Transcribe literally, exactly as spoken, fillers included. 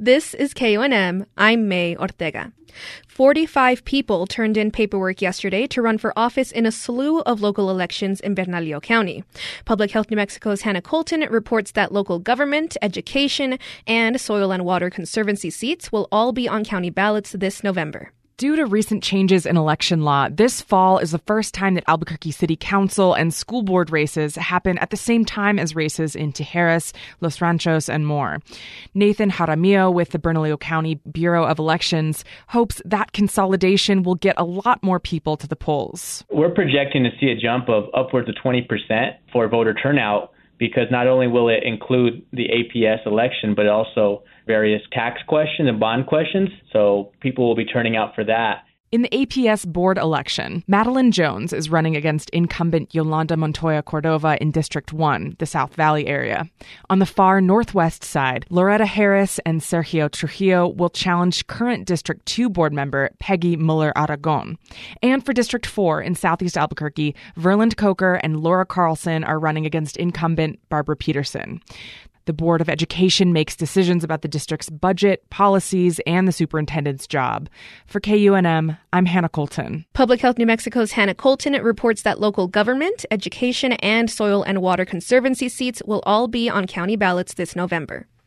This is K U N M. I'm May Ortega. forty-five people turned in paperwork yesterday to run for office in a slew of local elections in Bernalillo County. Public Health New Mexico's Hannah Colton reports that local government, education, and soil and water conservancy seats will all be on county ballots this November. Due to recent changes in election law, this fall is the first time that Albuquerque City Council and school board races happen at the same time as races in Tijeras, Los Ranchos, and more. Nathan Jaramillo with the Bernalillo County Bureau of Elections hopes that consolidation will get a lot more people to the polls. We're projecting to see a jump of upwards of twenty percent for voter turnout, because not only will it include the A P S election, but also various tax questions and bond questions. So people will be turning out for that. In the A P S board election, Madeline Jones is running against incumbent Yolanda Montoya Cordova in District one, the South Valley area. On the far northwest side, Loretta Harris and Sergio Trujillo will challenge current District two board member Peggy Muller Aragon. And for District four in southeast Albuquerque, Verland Coker and Laura Carlson are running against incumbent Barbara Peterson. The Board of Education makes decisions about the district's budget, policies, and the superintendent's job. For K U N M, I'm Hannah Colton. Public Health New Mexico's Hannah Colton reports that local government, education, and soil and water conservancy seats will all be on county ballots this November.